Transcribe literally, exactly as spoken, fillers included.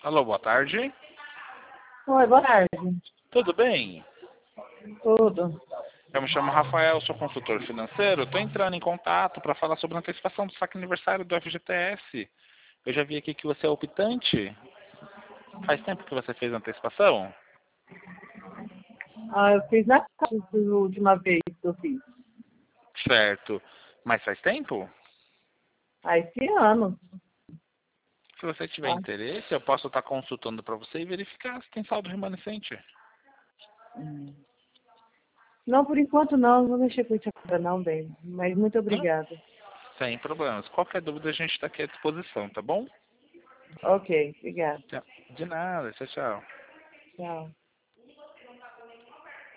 Alô, boa tarde. Oi, boa tarde. Tudo bem? Tudo. Eu me chamo Rafael, sou consultor financeiro. Estou entrando em contato para falar sobre a antecipação do saque aniversário do F G T S. Eu já vi aqui que você é optante. Faz tempo que você fez a antecipação? Ah, eu fiz na casa da última vez que eu fiz. Certo. Mas faz tempo? Ah, esse ano. Se você tiver Ah, interesse, eu posso estar consultando para você e verificar se tem saldo remanescente. hum. Não, por enquanto não. Não vou mexer com isso agora não, bem. Mas muito Não? obrigada. Sem problemas. Qualquer dúvida a gente está aqui à disposição, tá bom? Ok, obrigada. Tchau. De nada. Tchau, tchau. Tchau.